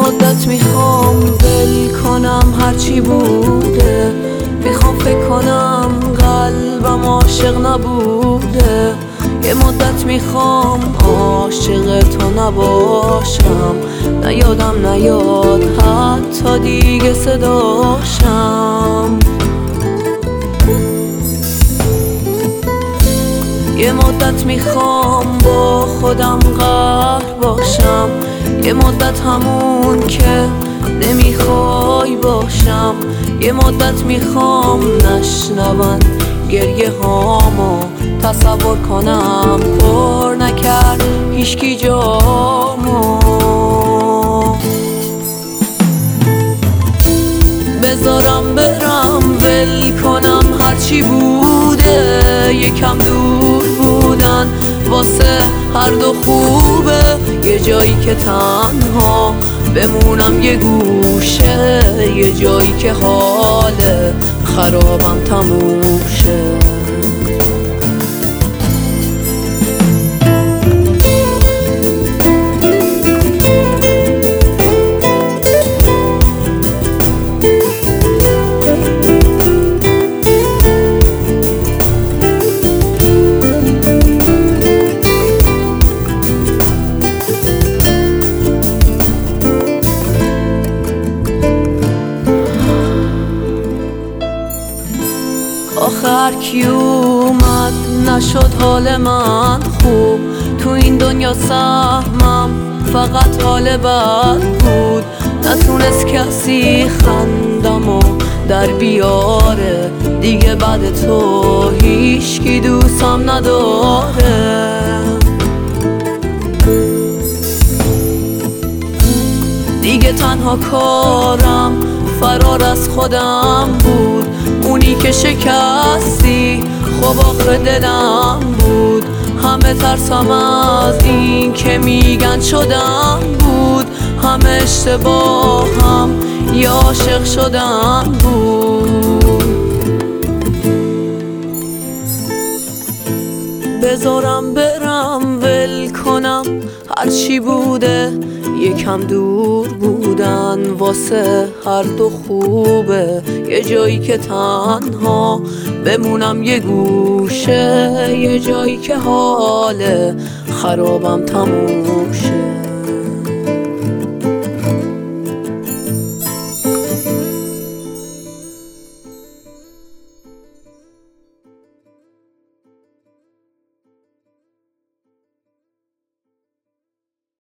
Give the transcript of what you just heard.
مدت میخوام ول کنم هرچی بوده، میخوام فکر کنم قلبم عاشق نبوده. یه مدت میخوام عاشق تو نباشم، نیادم نیاد حتی دیگه صداشم. یه مدت میخوام با خودم قهر باشم، یه مدت همون که نمیخوای باشم. یه مدت میخوام نشنون گریه هامو، تصور کنم پر نکرد هیچکی جامو. بذارم برم ول کنم هرچی بوده، یکم دور بودن واسه هر دو خوبه. یه جایی که تنها بمونم یه گوشه، یه جایی که حال خرابم تموم شه. آخر کی اومد نشد حال من خوب، تو این دنیا سهمم فقط حال بد بود. نتونست کسی خندمو در بیاره، دیگه بعد تو هیچکی دوستم نداره. دیگه تنها کارم فرار از خودم بود، اونی که شکستی خب آخر دلم بود. همه ترسم از این که میگن شدم بود، همه اشتباهم یا عاشق شدن بود. بذارم برم ول کنم هرچی بوده، یکم دور بودن واسه هر دو خوبه. یه جایی که تنها بمونم یه گوشه، یه جایی که حال خرابم تموم شه.